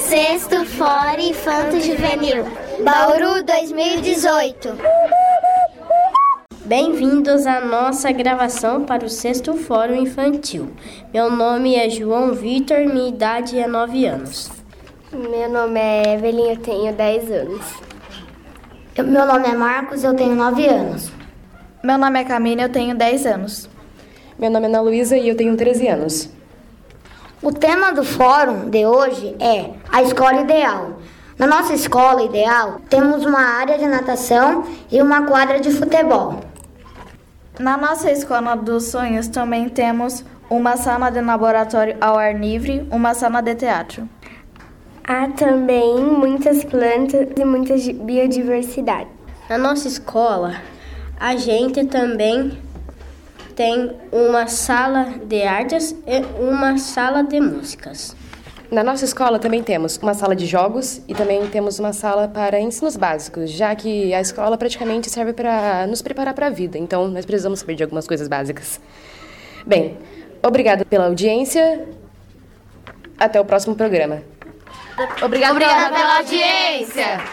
Sexto Fórum Infanto Juvenil, Bauru 2018. Bem-vindos à nossa gravação para o Sexto Fórum Infantil. Meu nome é João Vitor, minha idade é 9 anos. Meu nome é Evelyn, eu tenho 10 anos. Meu nome é Marcos, eu tenho 9 anos. Meu nome é Camila, eu tenho 10 anos. Meu nome é Ana Luísa e eu tenho 13 anos. O tema do fórum de hoje é a escola ideal. Na nossa escola ideal, temos uma área de natação e uma quadra de futebol. Na nossa escola dos sonhos também temos uma sala de laboratório ao ar livre, uma sala de teatro. Há também muitas plantas e muita biodiversidade. Na nossa escola, a gente também tem uma sala de artes e uma sala de músicas. Na nossa escola também temos uma sala de jogos e também temos uma sala para ensinos básicos, já que a escola praticamente serve para nos preparar para a vida, então nós precisamos saber de algumas coisas básicas. Bem, obrigada pela audiência. Até o próximo programa. Obrigada pela audiência!